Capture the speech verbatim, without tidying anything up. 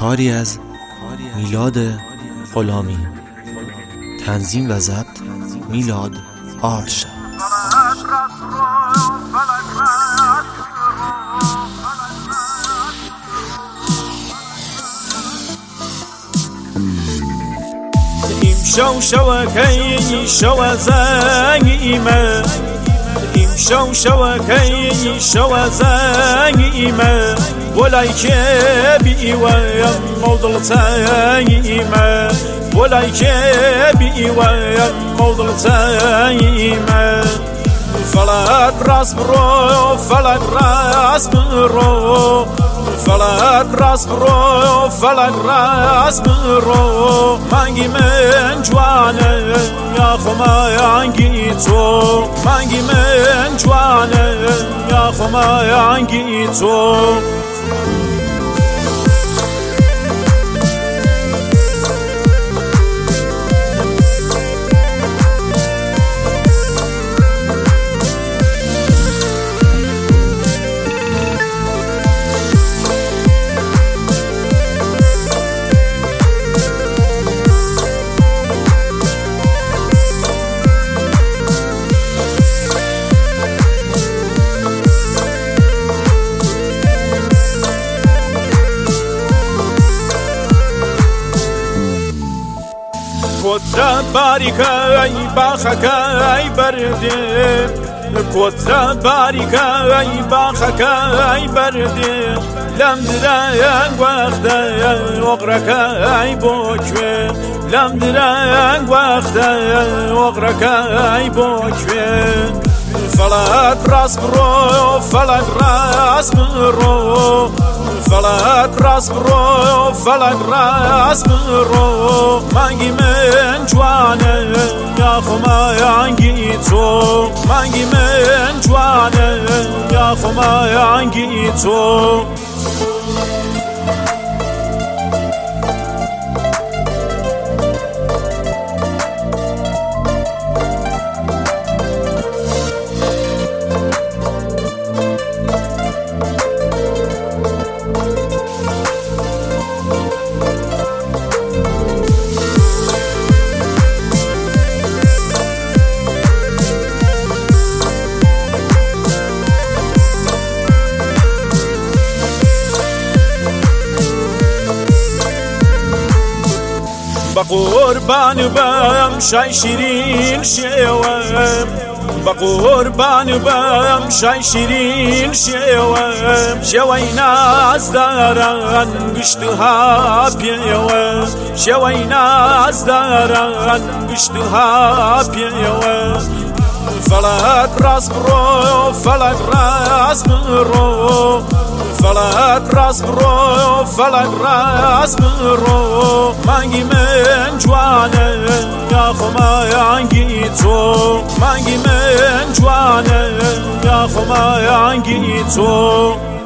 کاری از میلاد غلامی. تنظیم و ضبط میلاد آرشا. شو شوكي شو زايمة شو شوكي شو زايمة ولا يكبي ويا موضل تايمة ولا يكبي ويا موضل تايمة فلك راس برو فلك راس برو فلك راس برو فلك راس برو مانجي من جوانا يا خما يانجي تو مانجي من جوانا يا خما يانجي تو كوترا باريكا اي باخكا اي بردي كوترا باريكا اي باخكا اي بردي لم دران وقتا وقركا اي بوكوي لم دران وقتا وقركا اي بوكوي فلك راس برو فلك راس برو فلك راس برو فلك راس برو مانجي من جوانا يا خما يانجي تو مانجي من جوانا يا خما يانجي تو بقربان بام شای شیرین شوام بقربان بام شای شیرین شوام شوی ناز دارن گشتها پیوام شوی ناز دارن گشتها پیوام فلک راس برو فلک راس برو فلك راس برو فلك راس برو مانجي من جوانا يا خما يانجي تو مانجي من جوانا يا خما يانجي تو